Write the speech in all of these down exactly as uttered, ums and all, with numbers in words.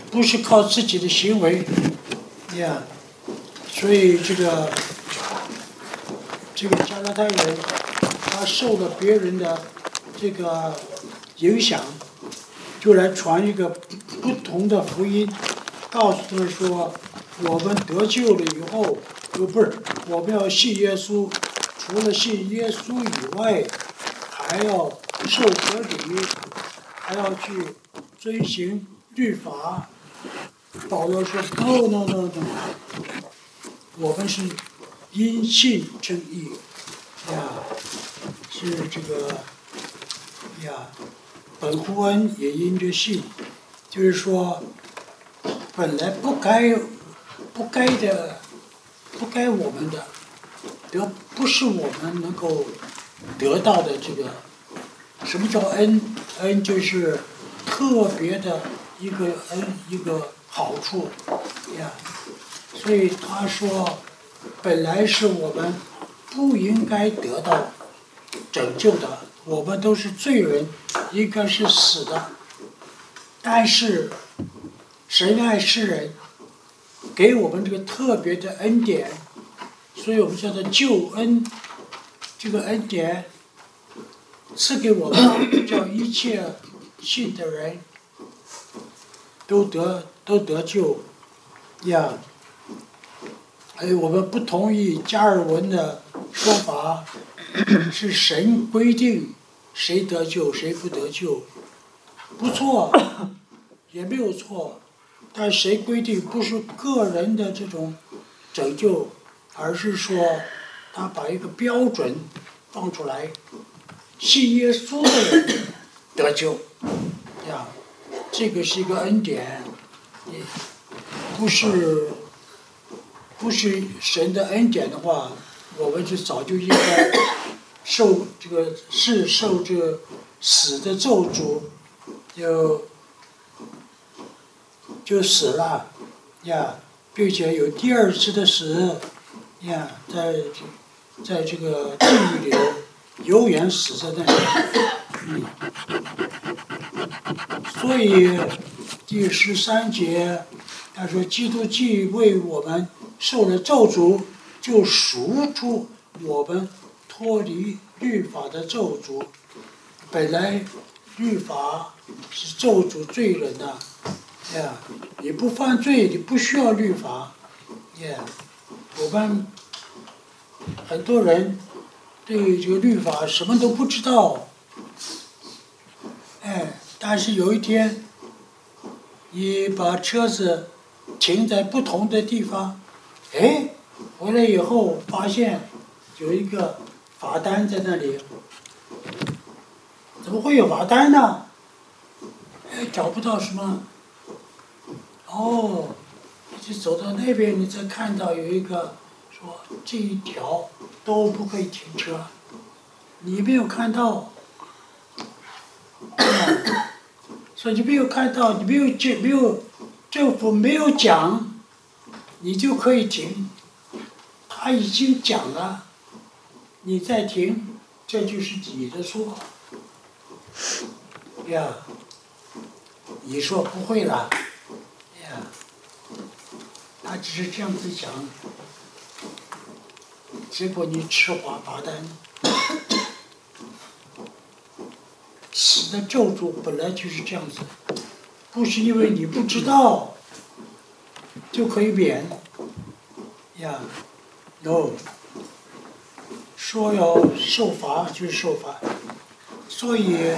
不是靠自己的行为，呀，所以这个这个加拉太人，他受了别人的这个影响，就来传一个不同的福音，告诉他们说，我们得救了以后，呃，不是，我们要信耶稣，除了信耶稣以外，还要受割礼，还要去遵行律法。保罗说 ：“No No No No， 我们是因信称义，呀，是这个呀，本乎恩也因着信，就是说，本来不该不该的，不该我们的，得不是我们能够得到的这个，什么叫恩？恩就是特别的一个恩，一个。”好处呀，所以他说，本来是我们不应该得到拯救的，我们都是罪人，应该是死的。但是神爱世人，给我们这个特别的恩典，所以我们叫做救恩。这个恩典赐给我们，叫一切信的人都得。都得救，呀！哎，我们不同意加尔文的说法，是神规定谁得救谁不得救，不错，也没有错，但谁规定不是个人的这种拯救，而是说他把一个标准放出来，信耶稣的人得救，呀，这个是一个恩典。不是不是神的恩典的话，我们就早就应该受这个是受这个死的咒诅，就就死了呀，并且有第二次的死呀，在在这个地狱里永远死在那里。嗯，所以第十三节。他说：“基督既为我们受了咒诅，就赎出我们脱离律法的咒诅。本来律法是咒诅罪人的，呀，你不犯罪，你不需要律法，呀。我们很多人对这个律法什么都不知道，哎，但是有一天，你把车子。”停在不同的地方，哎，回来以后发现有一个罚单在那里，怎么会有罚单呢？哎，找不到什么。哦，一直走到那边，你才看到有一个说这一条都不可以停车，你没有看到，所以你没有看到，你没有就没有。政府没有讲，你就可以停。他已经讲了，你再停，这就是你的错。呀，你说不会了，呀，他只是这样子讲，结果你吃罚罚单。死的咒诅本来就是这样子。不是因为你不知道就可以免呀 ，no， 说要受罚就是受罚，所以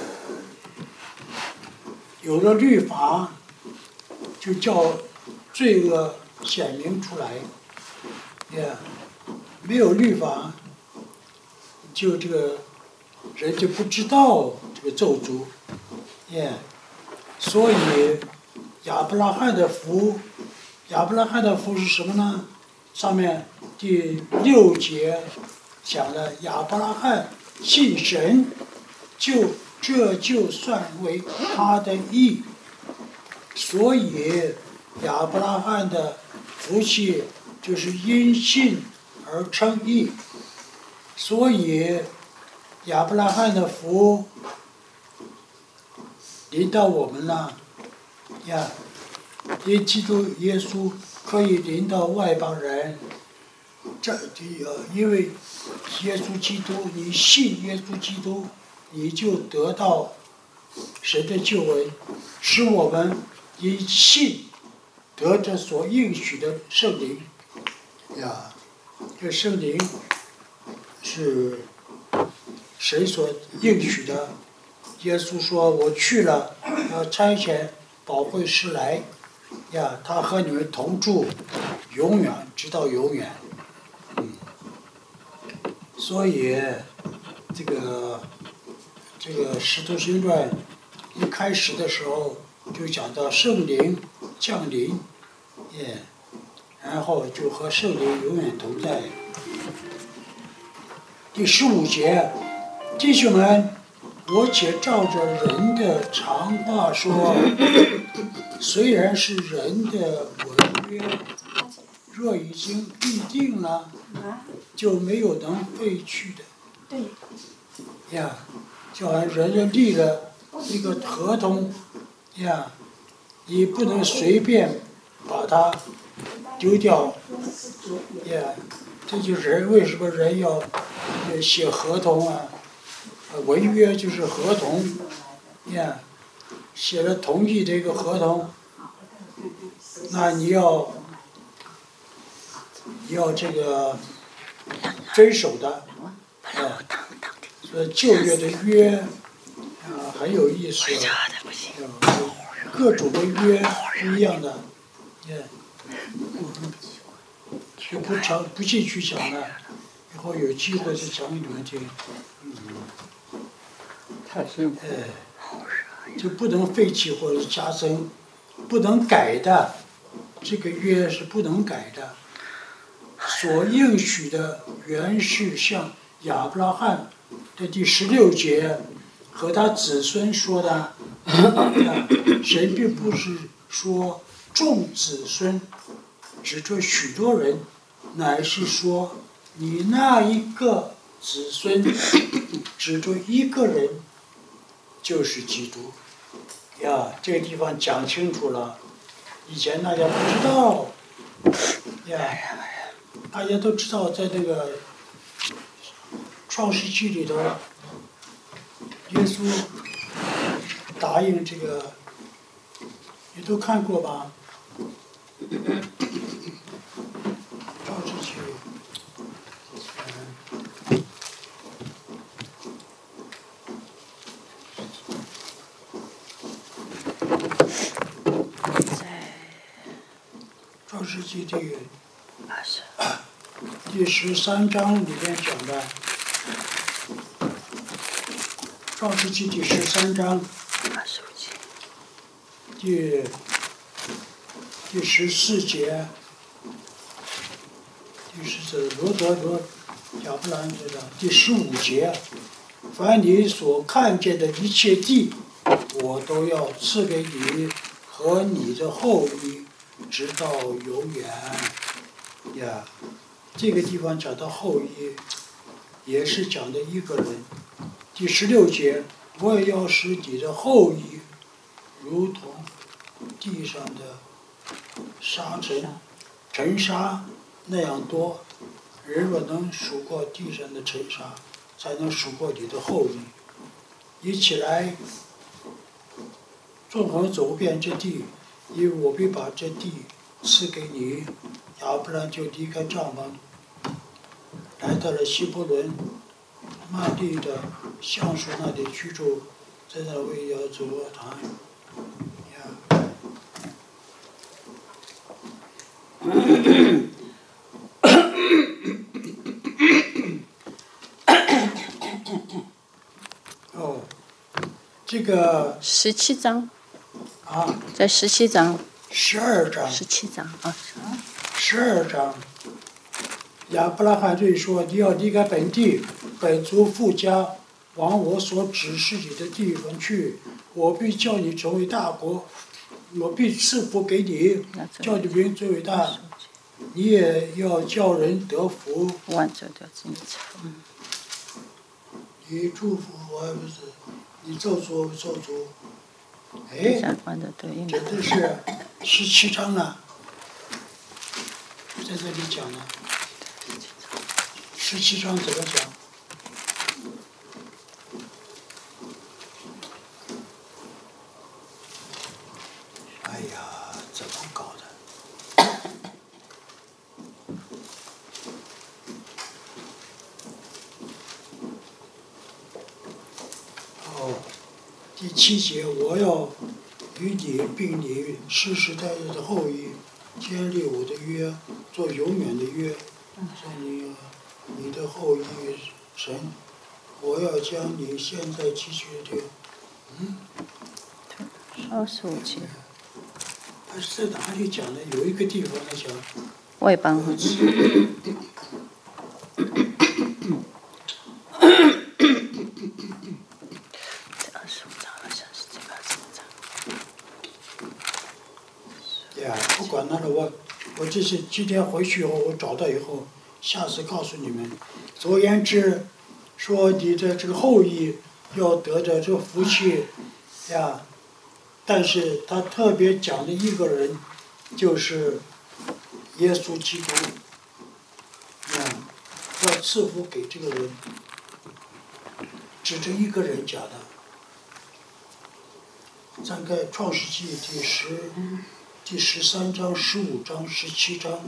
有了律法，就叫罪恶显明出来，呀，没有律法，就这个人就不知道这个咒诅，呀。所以，亚伯拉罕的福，亚伯拉罕的福是什么呢？上面第六节讲了亚伯拉罕信神，就这就算为他的义。所以，亚伯拉罕的福气就是因信而称义。所以，亚伯拉罕的福。临到我们了，呀， 因基督耶稣可以领到外邦人，这呃，因为耶稣基督，你信耶稣基督，你就得到神的救恩，使我们因信得着所应许的圣灵呀。这圣灵是神所应许的。耶稣说：“我去了，要差遣保惠师来，呀，他和你们同住，永远直到永远。”嗯，所以这个这个《使徒行传》一开始的时候就讲到圣灵降临，耶，然后就和圣灵永远同在。第十五节，弟兄们，我且照着人的常话说，虽然是人的文约，若已经立定了，就没有能废去的。对。呀，就好像人家立了一个合同，呀，你不能随便把它丢掉。呀，这就是人为什么人要写合同啊？文约就是合同，呀，写了同意这个合同，那你要要这个遵守的，啊，所以旧约的约啊很有意思，各种的约不一样的，耶，就不讲不继续讲了，以后有机会再讲给你们听。嗯，太辛苦了。哎，就不能废弃或者加增，不能改的，这个约是不能改的。所应许的原是像亚伯拉罕的第十六节和他子孙说的，神并不是说众子孙，指着许多人，乃是说你那一个子孙，指着一个人，就是基督。呀，这个地方讲清楚了，以前大家不知道，呀，大家都知道在那个创世纪里头，耶稣答应这个，你都看过吧？创世纪，嗯，创世纪第第十三章里面讲的，创世纪第十三章，第第十四节，第十四罗德罗亚伯兰这个第十五节，凡你所看见的一切地，我都要赐给你和你的后裔，直到永远。呀，这个地方讲到后裔，也是讲的一个人。第十六节，我也要使你的后裔，如同地上的沙尘、尘沙那样多。人若能数过地上的尘沙，才能数过你的后裔。你起来，纵横走遍这地，因为我必把这地赐给你。亚伯兰就离开帐篷，来到了希伯伦曼地的橡树那里居住，在那为要走罗坛。哦，这个十七章啊， 在十七章， 十二章， 十七章啊， 十二章，亚伯拉罕对说：“你要离开本地，本族父家，往我所指示你的地方去。我必叫你成为大国，我必赐福给你，叫你名最伟大。你也要叫人得福。 完整的经文。 你祝福我还不是？你咒诅我咒诅。哎，真的是十七章呢，在这里讲呢，十七章怎么讲？哎呀，怎么搞的？哦，第七节，我要与你并你世世代代的后裔建立我的约，做永远的约，在你你的后裔神，我要将你现在汲取的，嗯， 二十五节。 他是在哪里讲的？有一个地方他讲， 外邦人。呀，不管那了，我我这是今天回去以后，我找到以后，下次告诉你们。总而言之，说你的这个后裔要得着这福气呀，但是他特别讲的一个人，就是耶稣基督呀，要赐福给这个人，指着一个人讲的。再看创世纪第十。第十三章、十五章、十七章，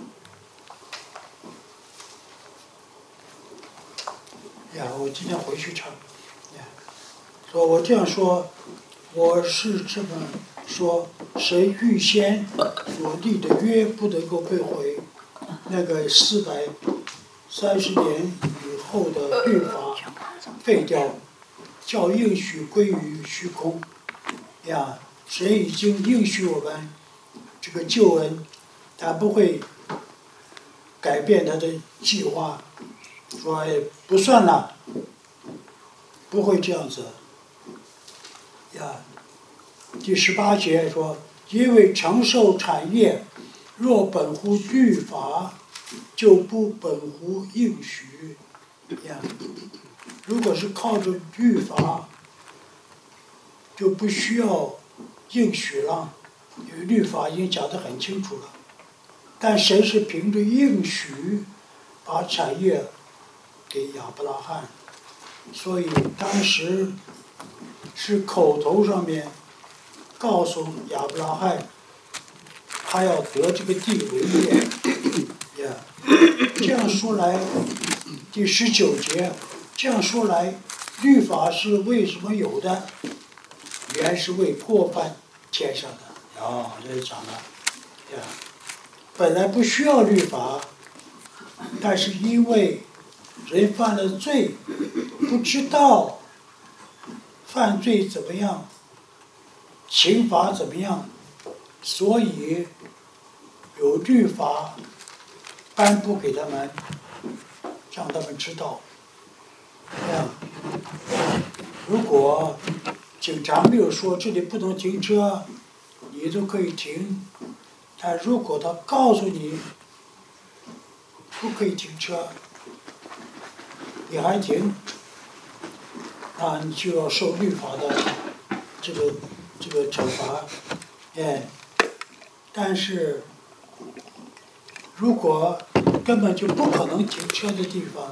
呀，我今天回去唱，呀，说我这样说，我是这么说，谁预先所立的约不能够被毁，那个四百三十年以后的律法废掉，叫应许归于虚空，呀，谁已经应许我们这个救恩，他不会改变他的计划，说不算了，不会这样子。呀，第十八节说，因为承受产业，若本乎律法，就不本乎应许。呀，如果是靠着律法，就不需要应许了。因为律法已经讲得很清楚了，但神是凭着应许把产业给亚伯拉罕，所以当时是口头上面告诉亚伯拉罕，他要得这个地为业。呀，这样说来，第十九节，这样说来，律法是为什么有的？原是为过犯添上的。哦，这就讲了，呀，本来不需要律法，但是因为人犯了罪，不知道犯罪怎么样，刑罚怎么样，所以有律法颁布给他们，让他们知道。这样，如果警察没有说这里不能停车，你都可以停，但如果他告诉你不可以停车，你还停，那你就要受律法的这个这个惩罚，哎，但是如果根本就不可能停车的地方，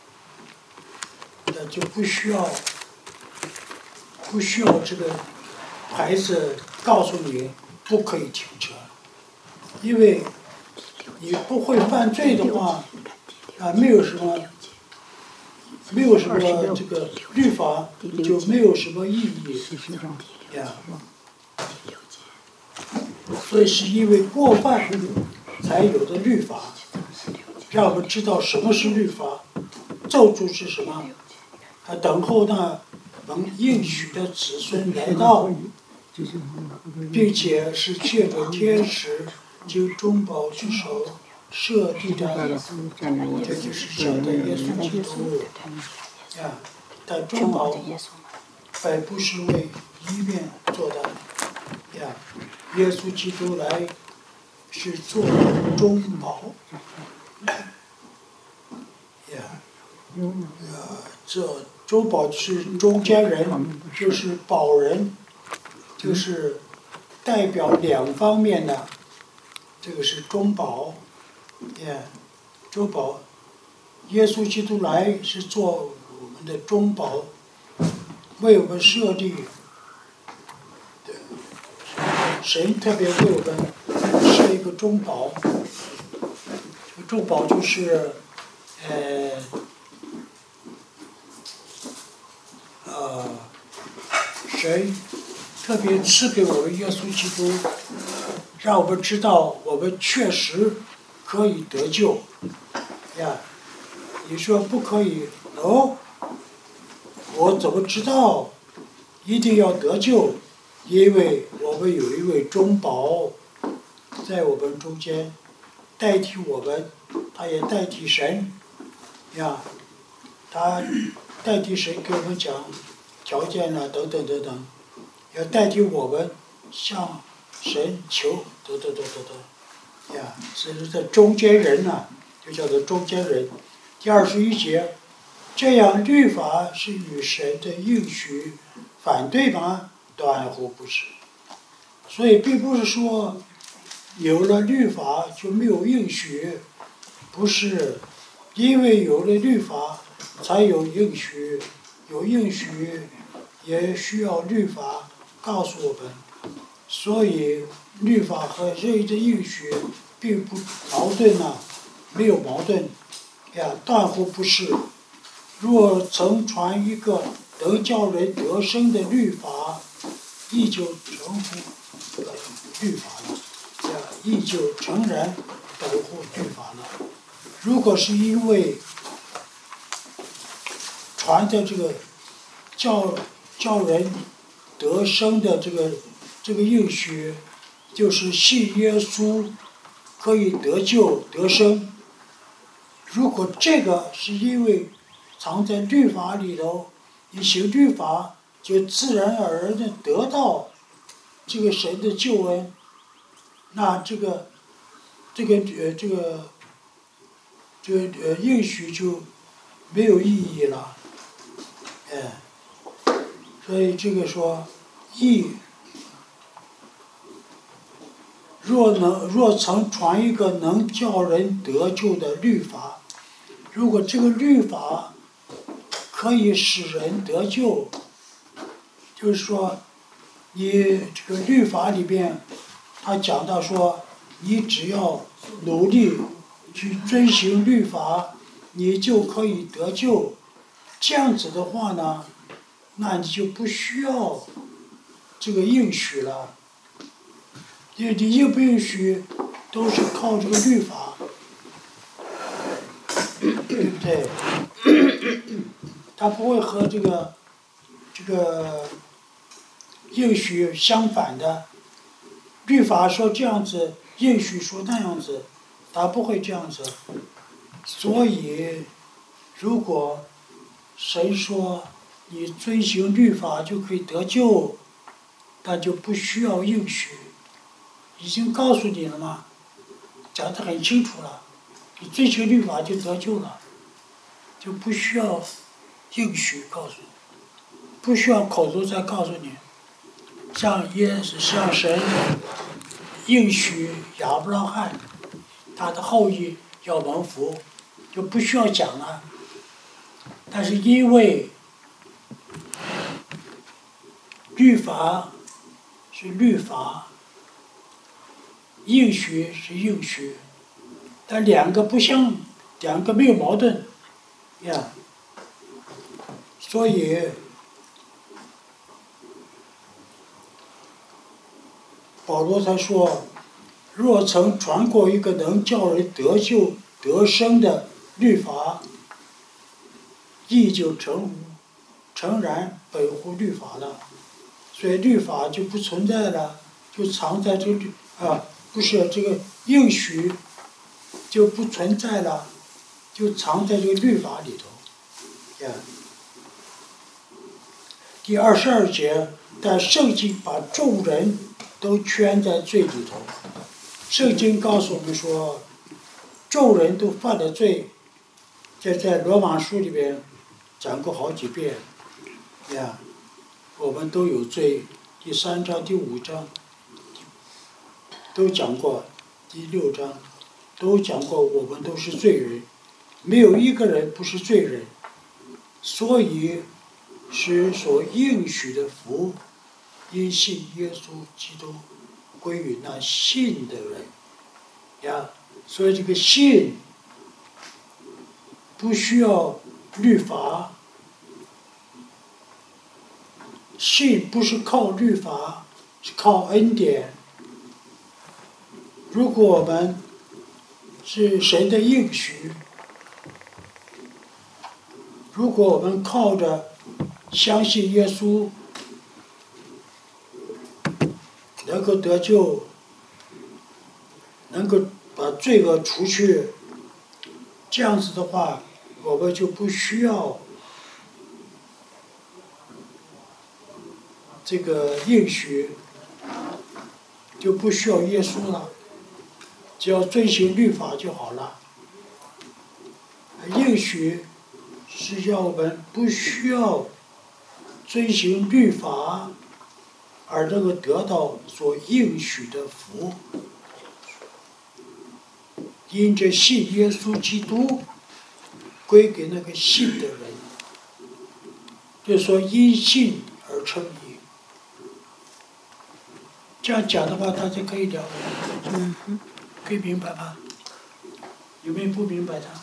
那就不需要不需要这个牌子告诉你不可以停车，因为你不会犯罪的话，啊，没有什么，没有什么这个律法就没有什么意义呀。所以是因为过犯才有的律法，让我们知道什么是律法，咒诅是什么，啊，等候那能应许的子孙来到。并且是借着天使经中保之手设立的，这就是讲的耶稣基督呀。但中保本不是为一面做的呀，耶稣基督来是做中保呀。呃，这中保是中间人，就是保人。就是代表两方面的，这个是中保，也中保。耶稣基督来是做我们的中保，为我们设立。神特别为我们设一个中保，这个中保就是，呃，呃，神特别赐给我们耶稣基督，让我们知道我们确实可以得救。呀，你说不可以？哦，我怎么知道一定要得救？因为我们有一位中保在我们中间，代替我们，他也代替神，呀，他代替神给我们讲条件啊，等等等等，要代替我们向神求，等等等等等，呀，这是这中间人呐、啊，就叫做中间人。第二十一节，这样律法是与神的应许反对吗？断乎不是，所以并不是说有了律法就没有应许，不是，因为有了律法才有应许，有应许也需要律法告诉我们，所以律法和人的应许并不矛盾呐、啊，没有矛盾，呀，断乎不是。若曾传一个能叫人得生的律法，亦就成乎律法了，呀，亦就诚然等乎律法了。如果是因为传的这个叫叫人得生的这个这个应许，就是信耶稣可以得救得生。如果这个是因为藏在律法里头，你行律法就自然而然的得到这个神的救恩，那这个这个呃这个这个呃应许就没有意义了，哎，所以这个说义，若能若曾传一个能叫人得救的律法，如果这个律法可以使人得救，就是说，你这个律法里边，他讲到说，你只要努力去遵行律法，你就可以得救。这样子的话呢，那你就不需要这个应许了，因为你应不应许都是靠这个律法，对不对？它不会和这个这个应许相反的。律法说这样子，应许说那样子，它不会这样子。所以，如果神说你遵行律法就可以得救，那就不需要应许，已经告诉你了嘛，讲得很清楚了，你遵行律法就得救了，就不需要应许告诉你，不需要口头再告诉你，像耶稣像神应许亚伯拉罕，他的后裔要蒙福，就不需要讲了。但是因为律法是律法，应许是应许，但两个不相，两个没有矛盾，呀，所以保罗他说，若曾传过一个能叫人得救得生的律法，亦就诚诚然本乎律法了，所以律法就不存在了，就藏在这律啊，不是这个应许就不存在了，就藏在这个律法里头，呀。第二十二节，但圣经把众人都圈在罪里头。圣经告诉我们说，众人都犯了罪，这在罗马书里边讲过好几遍，呀，我们都有罪。第三章、第五章、 都讲过，第六章都讲过，我们都是罪人，没有一个人不是罪人，所以是所应许的福，因信耶稣基督归于那信的人呀。所以这个信不需要律法，信不是靠律法，是靠恩典。如果我们是神的应许，如果我们靠着相信耶稣能够得救，能够把罪恶除去，这样子的话，我们就不需要这个应许，就不需要耶稣了，只要遵行律法就好了。应许是要我们不需要遵行律法，而能够得到所应许的福。因着信耶稣基督，归给那个信的人，就是说因信而称义。这样讲的话，大家可以了解， 嗯哼， 可以明白吗？有没有不明白的？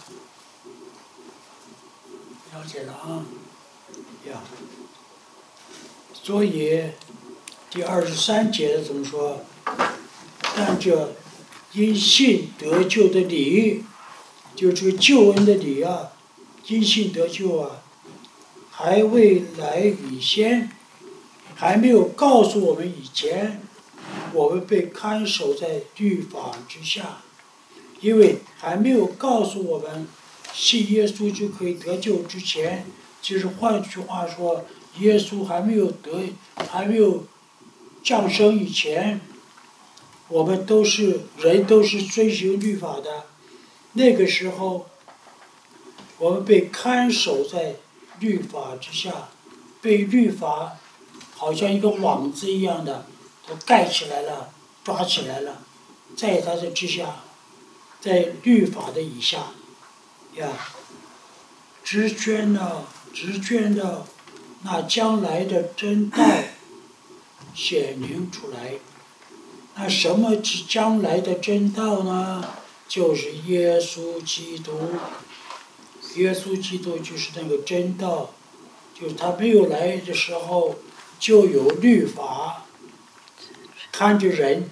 了解了啊，呀。所以第二十三节怎么说？但这因信得救的理，就这个救恩的理啊，因信得救啊，还未来以先，还没有告诉我们以前，我们被看守在律法之下，因为还没有告诉我们信耶稣就可以得救之前，就是换句话说，耶稣还没有得，还没有降生以前，我们都是人，都是遵行律法的。那个时候，我们被看守在律法之下，被律法好像一个网子一样的都盖起来了，抓起来了，在它的之下，在律法的以下，呀，直捐了，直捐了那将来的真道显明出来。那什么是将来的真道呢？就是耶稣基督。耶稣基督就是那个真道，就是他没有来的时候就有律法看着人，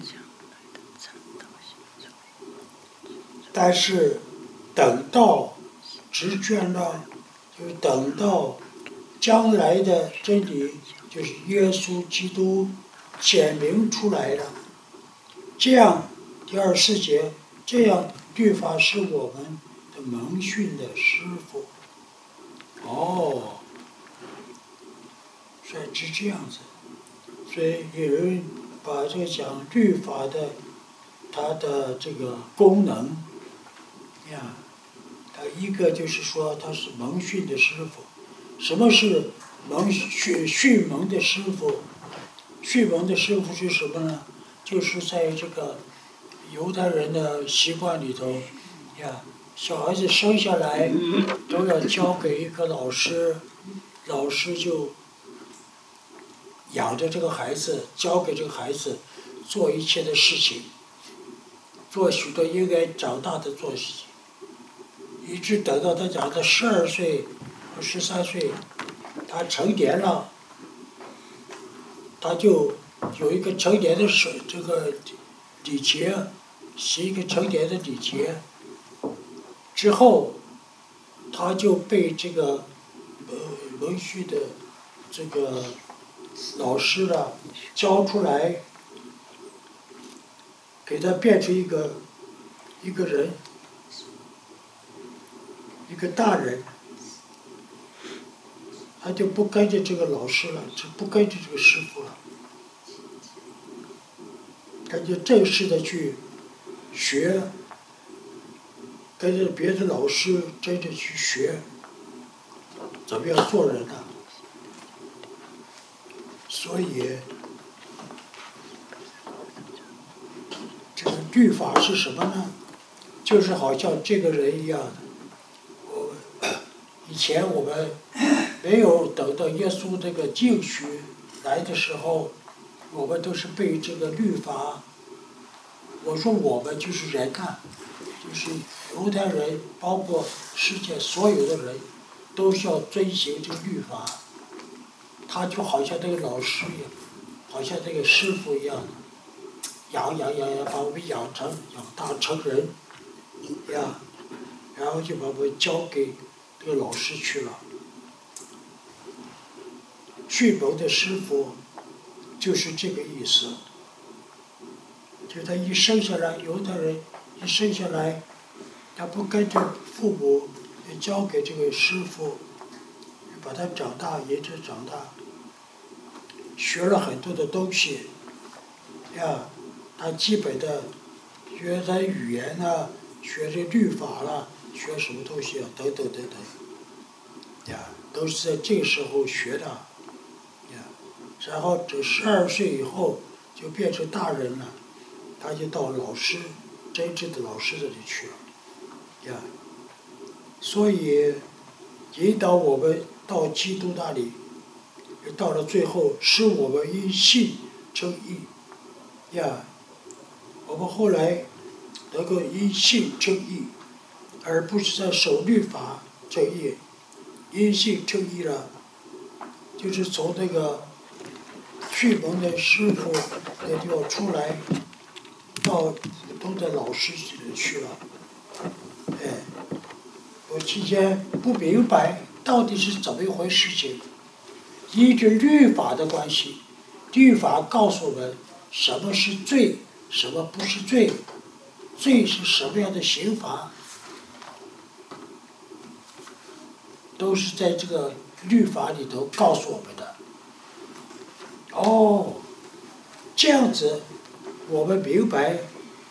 但是等到直卷了，就是等到将来的真理，就是耶稣基督显明出来了。这样第二十四节，这样律法是我们的蒙训的师傅。哦，所以是这样子。所以有人把这个讲律法的它的这个功能呀，它一个就是说它是蒙训的师傅。什么是蒙训训蒙的师傅？训蒙的师傅是什么呢？就是在这个犹太人的习惯里头呀，小孩子生下来都要交给一个老师，老师就养着这个孩子，教给这个孩子做一切的事情，做许多应该长大的做事情，一直等到他长到十二岁或十三岁，他成年了，他就有一个成年的手这个礼节，是一个成年的礼节。之后，他就被这个呃蒙训的这个老师呢教出来，给他变成一个一个人，一个大人，他就不跟着这个老师了，就不跟着这个师傅了，他就正式的去学，跟着别的老师真正去学怎么样做人呢？所以律法是什么呢？就是好像这个人一样的。我以前我们没有等到耶稣这个应许来的时候，我们都是被这个律法。我说我们就是人啊，就是犹太人，包括世界所有的人，都需要遵循这个律法。他就好像这个老师一样，好像这个师傅一样，养养养养，把我们养成养大成人，呀，然后就把我们交给这个老师去了。训蒙的师傅就是这个意思，就他一生下来，犹太人一生下来，他不跟着父母，也交给这个师傅，把他长大，一直长大，学了很多的东西，呀，他基本的学他语言啊，学这律法啦、学什么东西啊，等等等等，呀，都是在这个时候学的，呀，然后这十二岁以后就变成大人了，他就到老师真正的老师这里去了，呀，所以引导我们到基督那里，到了最后使我们因信称义，呀，我们后来能够因信称义，而不是在守律法称义。因信称义了，就是从那个训蒙的师傅那地方出来，到普通的老师这里去了。哎，我期间不明白到底是怎么一回事情，依据律法的关系，律法告诉我们什么是罪，什么不是罪，罪是什么样的刑罚，都是在这个律法里头告诉我们的。哦，这样子我们明白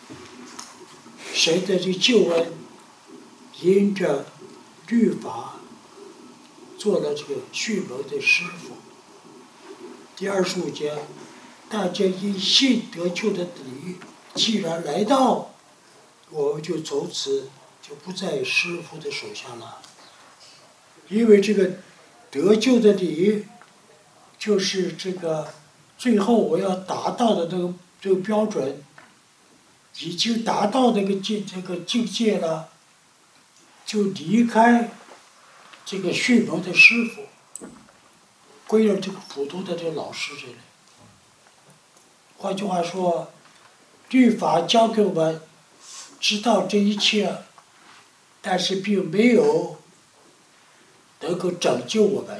神的这救恩因着律法做了这个训蒙的师傅。第二十五节，大家因信得救的理既然来到，我们就从此就不在师傅的手下了。因为这个得救的理，就是这个最后我要达到的这个这个标准，已经达到这个境这个境界了，就离开这个训蒙的师傅，归了这个普通的这个老师这里。换句话说，律法教给我们知道这一切，但是并没有能够拯救我们，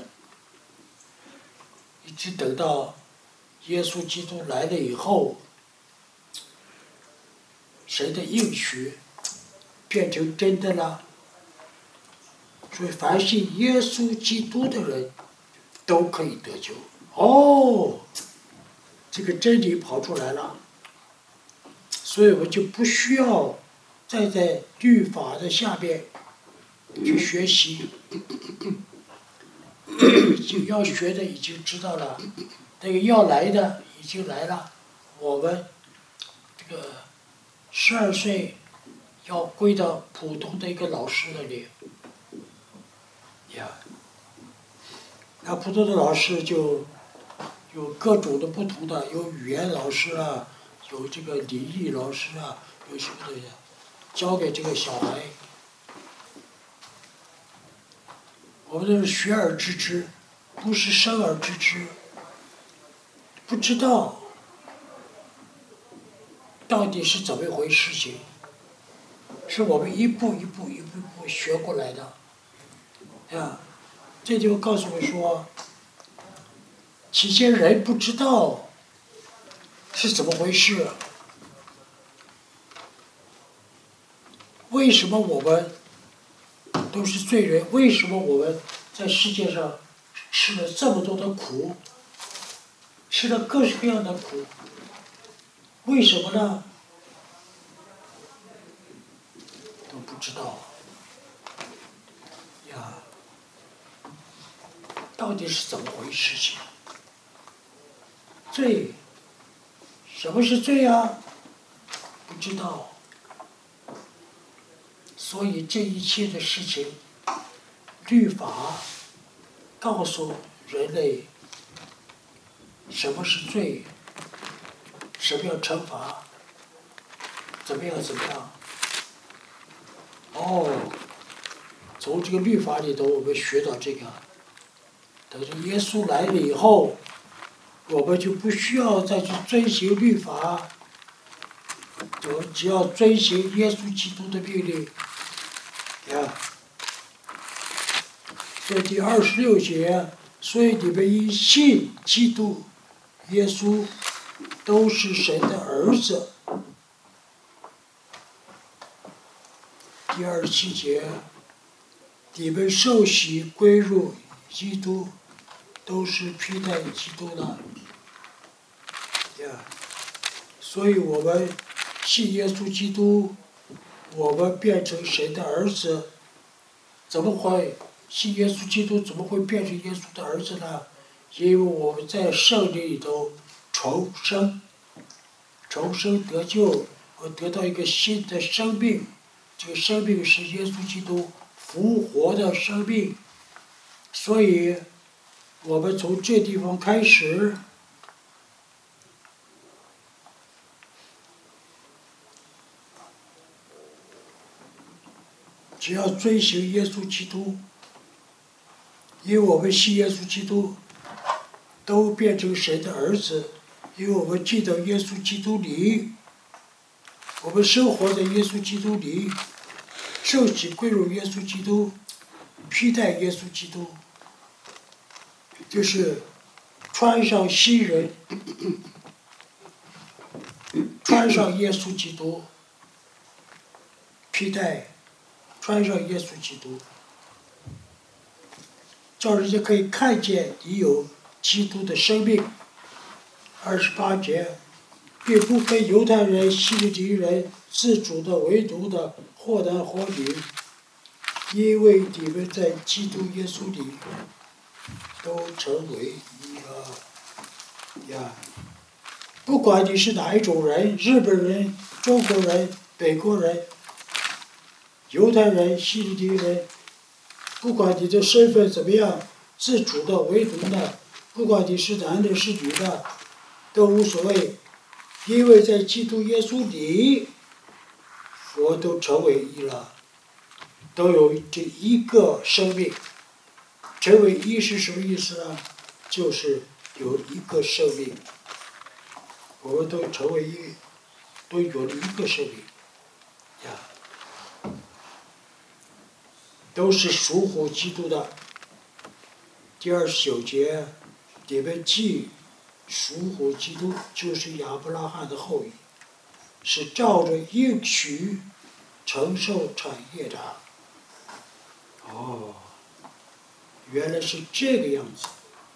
一直等到耶稣基督来了以后，神的应许变成真的了。所以凡信耶稣基督的人都可以得救。哦，这个真理跑出来了，所以我们就不需要再在律法的下面去学习，就要学的已经知道了，那个要来的已经来了，我们这个十二岁要归到普通的一个老师那里，呀，那普通的老师就有各种的不同的，有语言老师啊，有这个礼仪老师啊，有什么东西，教给这个小孩。我们都是学而知之，不是生而知之，不知道到底是怎么一回事情，是我们一步一步一步一步学过来的，啊，这就告诉我说，起先人不知道是怎么回事，为什么我们都是罪人？为什么我们在世界上吃了这么多的苦，吃了各式各样的苦？为什么呢？都不知道呀，到底是怎么回事情？罪，什么是罪啊？不知知道，所以这一切的事情，律法告诉人类什么是罪，什么要惩罚，怎么样怎么样。哦，从这个律法里头我们学到这个，等着耶稣来了以后，我们就不需要再去遵循律法，我们只要遵循耶稣基督的命令。呀，所以第二十六节，所以你们因信基督耶稣都是神的儿子。第二十七节，你们受洗归入基督，都是披戴基督的。呀，所以我们信耶稣基督，我们变成神的儿子。怎么会信耶稣基督？怎么会变成耶稣的儿子呢？因为我们在圣灵里头重生，重生得救，我得到一个新的生命。这个生命是耶稣基督复活的生命，所以我们从这地方开始，只要遵循耶稣基督，因为我们信耶稣基督，都变成神的儿子，因为我们进到耶稣基督里，我们生活在耶稣基督里，受洗归入耶稣基督，披戴耶稣基督，就是穿上新人，穿上耶稣基督，披戴，穿上耶稣基督，叫人家可以看见你有基督的生命。二十八节，并不分犹太人、希利尼人，自主的、唯独的，或男或女，因为你们在基督耶稣里都成为一个呀。不管你是哪一种人，日本人、中国人、美国人、犹太人、希利尼人，不管你的身份怎么样，自主的、唯独的，不管你是男的是女的，都无所谓，因为在基督耶稣里，我都成为一了，都有这一个生命。成为一是什么意思呢？就是有一个生命，我们都成为一，都有了一个生命，呀，都是属乎基督的。第二十九节，你们既属乎基督，就是亚伯拉罕的后裔，是照着应许承受产业的。哦，原来是这个样子。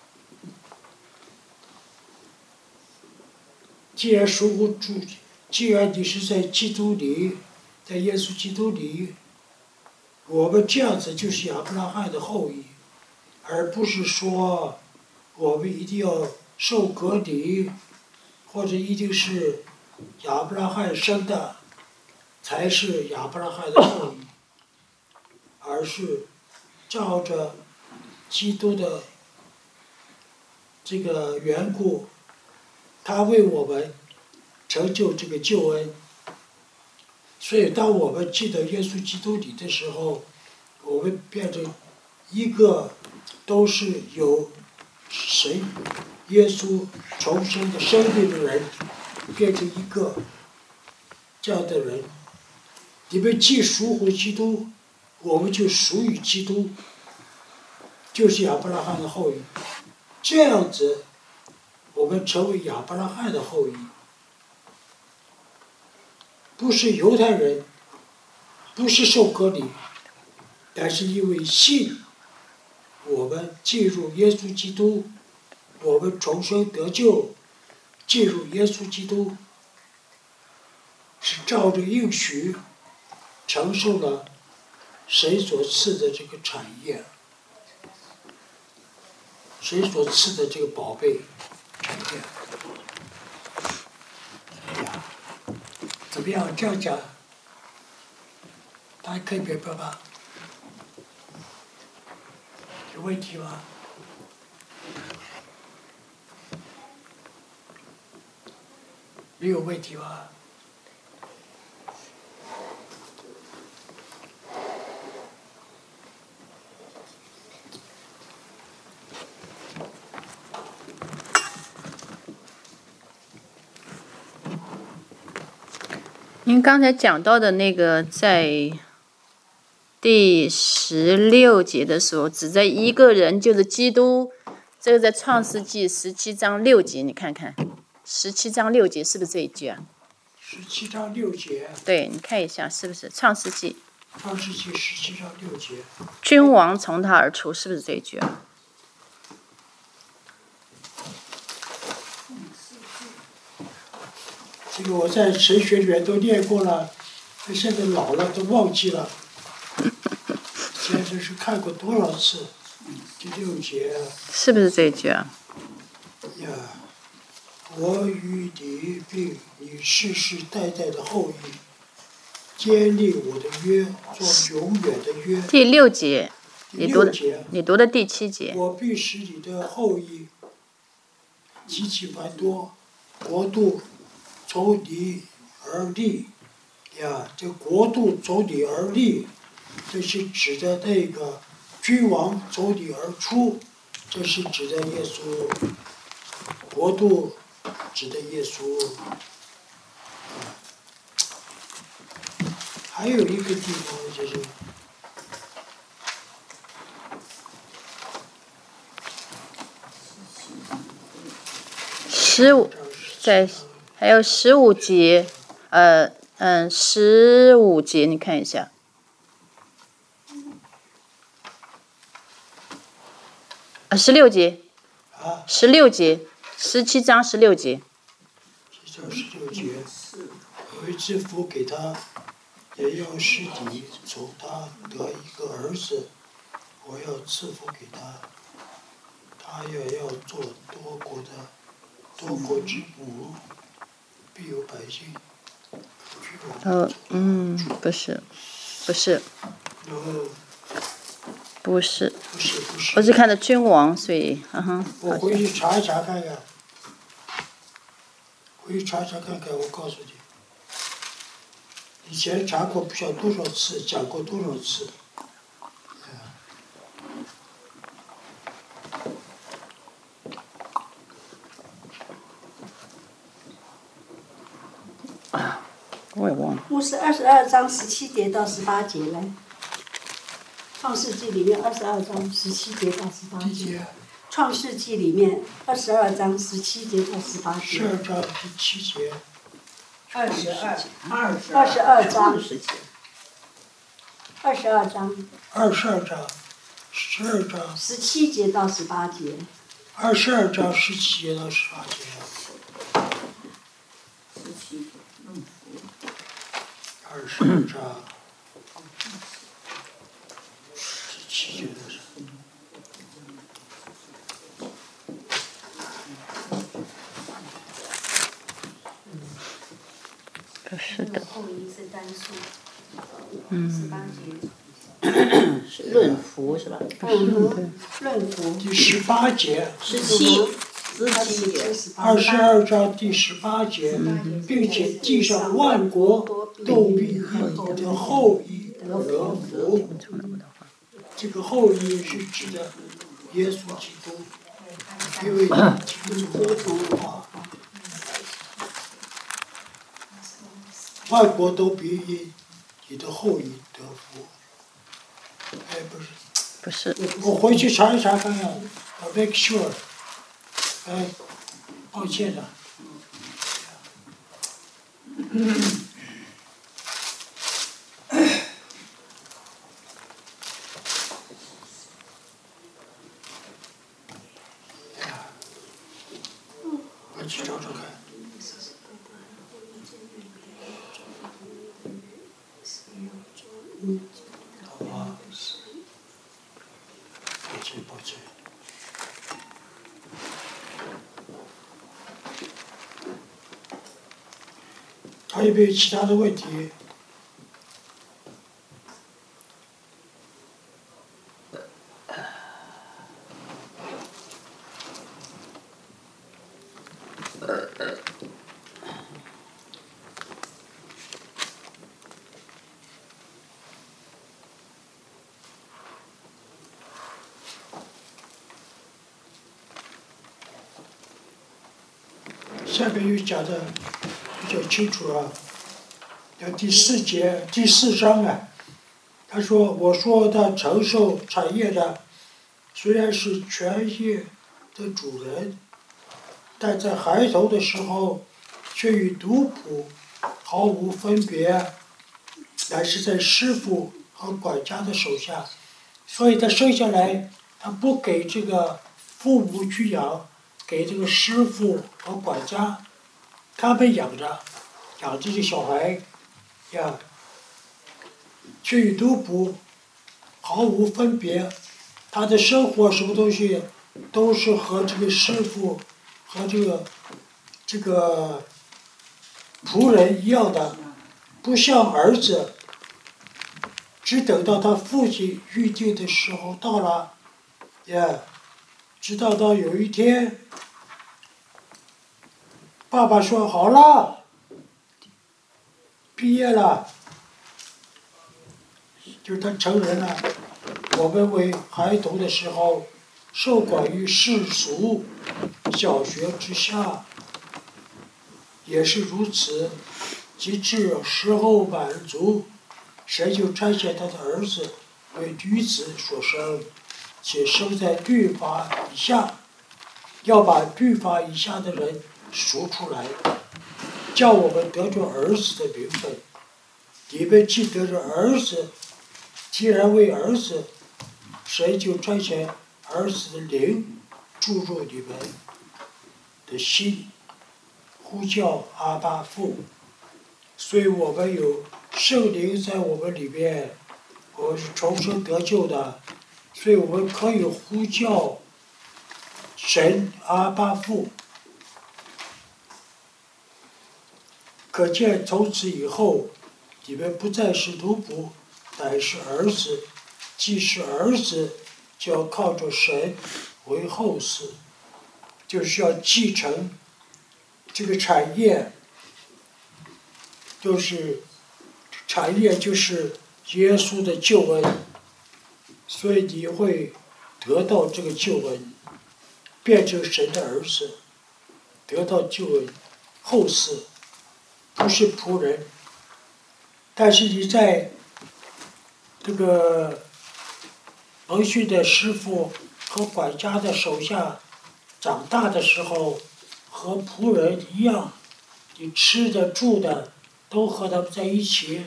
既然属乎主，既然你是在基督里，在耶稣基督里，我们这样子就是亚伯拉罕的后裔，而不是说我们一定要受割礼，或者一定是亚伯拉罕生的才是亚伯拉罕的后裔，而是照着基督的这个缘故，他为我们成就这个救恩。所以当我们进到耶稣基督里的时候，我们变成一个都是有神耶稣重生的生命的人，变成一个这样的人。你们既属乎基督，我们就属于基督，就是亚伯拉罕的后裔。这样子我们成为亚伯拉罕的后裔，不是犹太人，不是受割礼，但是因为信，我们进入耶稣基督，我们重生得救，进入耶稣基督，是照着应许承受了神所赐的这个产业，神所赐的这个宝贝产业。哎呀，怎怎么样？这样讲，大家可以明白吧？有问题吗？没有问题吧？ 您刚才讲到的那个，在第十六节的时候，指着一个人就是基督，这个在创世纪十七章六节，你看看，十七章六节是不是这一句啊？ 十七章六节。 对，你看一下是不是创世纪？ 创世纪十七章六节。 君王从他而出，是不是这一句啊？ 这个我在神学里面都念过了，现在老了都忘记了。现在是看过多少次？第六节。 是不是这一句啊？ 呀，我与你并你世世代代的后裔，坚立我的约，做永远的约。 第六节， 第你读的六节。 你读的第七节。 我必使你的后裔极其繁多，国度从你而立。呀，这国度从你而立，这是指的那个君王从你而出，这是指的耶稣。国度指的耶稣。还有一个地方就是十五，在还有十五节，呃嗯，十五节你看一下。啊，十六节。 啊。 十六节，十七章十六节。 十章十六节，我会赐福给他，也要使你从他得一个儿子，我要赐福给他，他也要做多国的多国之母，必有百姓。 呃，嗯，不是，不是。 然后。 不是。 不是不是。 我是看的君王，所以，嗯哼。 我回去查一查看看，回去查一查看看，我告诉你。以前查过不晓得多少次，讲过多少次。 啊，我也忘了。 牧师二十二章十七节到十八节来，创世纪里面二十二章十七节到十八节。创世纪里面二十二章十七节到十八节。 十二章第七节。 二十二，二十二。二十二章。二十二章。 二十二章，十二章。 十七节到十八节。 二十二章十七节到十八节。 十七。 二十二章十七节的是。 不是的。 后裔是单数。 嗯。 十八节。 是论福是吧？ 嗯，论福。 第十八节。 十七。十七节。 二十二章第十八节，并且地上万国都必因你的后裔得福。这个后裔是指的耶稣基督，因为基督的话，万国都必因你的后裔得福。哎，不是。 不是。 我回去查一查看看，我 make sure。哎，抱歉了。我去找找看。好吧。抱歉，抱歉。 还有没有其他的问题？下面又讲的比较清楚了，要第四节第四章啊，他说：“我说他承受产业的，虽然是全业的主人，但在孩童的时候，却与奴仆毫无分别，乃是在师傅和管家的手下。所以他生下来，他不给这个父母去养。”给这个师傅和管家，他们养着，养这些小孩，呀，却与奴仆毫无分别。他的生活什么东西，都是和这个师傅和这个这个仆人一样的，不像儿子。只等到他父亲预定的时候到了，呀，直到到有一天。爸爸说好了，毕业了，就是他成人了。我们为孩童的时候，受管于世俗小学之下，也是如此。及至时候满足，神就差遣他的儿子为女子所生，且生在律法以下，要把律法以下的人赎出来，叫我们得着儿子的名分。你们既得着儿子，既然为儿子，神就差遣儿子的灵注入你们的心，呼叫阿爸父。所以我们有圣灵在我们里面，我们是重生得救的，所以我们可以呼叫神阿爸父。可见从此以后，你们不再是奴仆，乃是儿子。既是儿子，就要靠着神为后嗣，就是要继承这个产业。就是产业就是耶稣的救恩，所以你会得到这个救恩，变成神的儿子，得到救恩，后嗣。不是仆人，但是你在这个蒙训的师傅和管家的手下长大的时候，和仆人一样，你吃的住的都和他们在一起，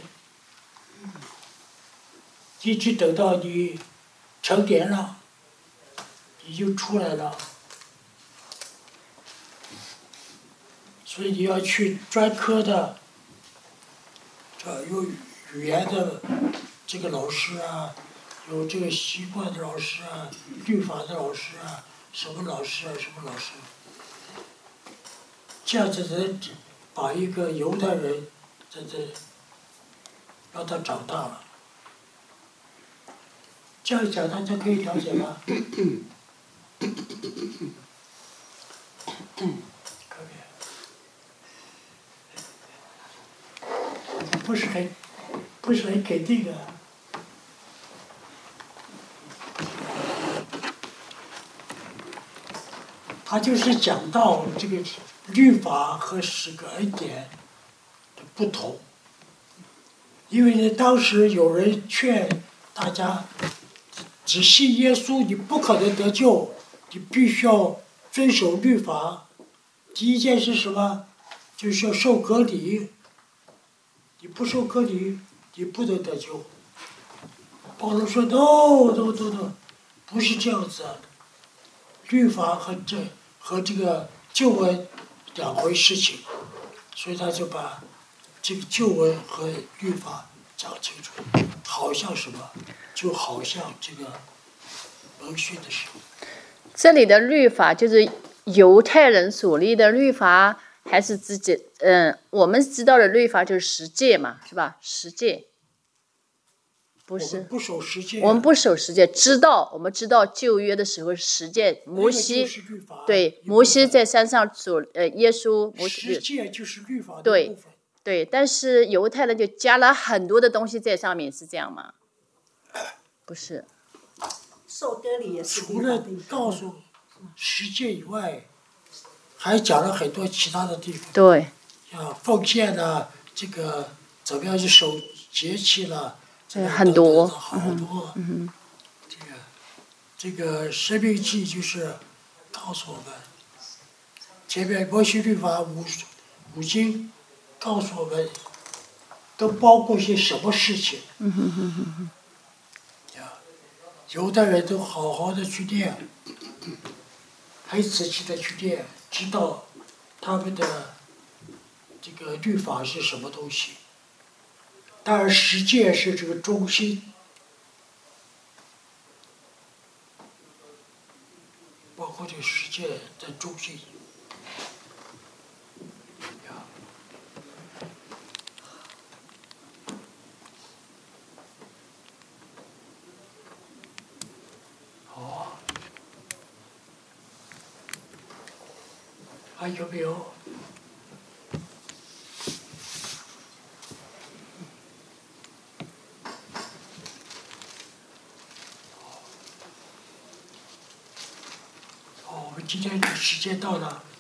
一直等到你成年了，你就出来了。所以你要去专科的，这有语言的这个老师啊，有这个习惯的老师啊，律法的老师啊，什么老师啊，什么老师，这样子能把一个犹太人在这让他长大了。这样讲大家可以了解吗？可以。不是很，不是很肯定啊。他就是讲到这个律法和十个恩典的不同，因为呢，当时有人劝大家，只信耶稣你不可能得救，你必须要遵守律法。第一件是什么？就是要受割礼。你不受割礼，你不能得救。保罗说 no no no no， 不是这样子啊，律法和这和这个救恩两回事情，所以他就把这个救恩和律法讲清楚，好像什么，就好像这个蒙训的时候。 这里的律法就是犹太人所立的律法， 还是自己？嗯，我们知道的律法就是十诫嘛，是吧？十诫。不是， 我们不守十诫。 我们不守十诫，知道我们知道旧约的时候十诫，摩西对摩西在山上所呃耶稣摩西十诫就是律法的对部分。 对，但是犹太人就加了很多的东西在上面，是这样吗？不是。 受割礼也是除了告诉十诫以外，还讲了很多其他的地方。 对。 像奉献啦，这个怎么样去守节气啦。 嗯，很多， 好多， 嗯， 这个这个生命记就是告诉我们，前面摩西律法五五经告诉我们，都包括些什么事情。 嗯哼哼哼哼。 呀，犹太人都好好的去念，很仔细的去念，知道他们的这个律法是什么东西。当然，十诫是这个中心，包括这个十诫的中心。好，还有没有？今天时间到了。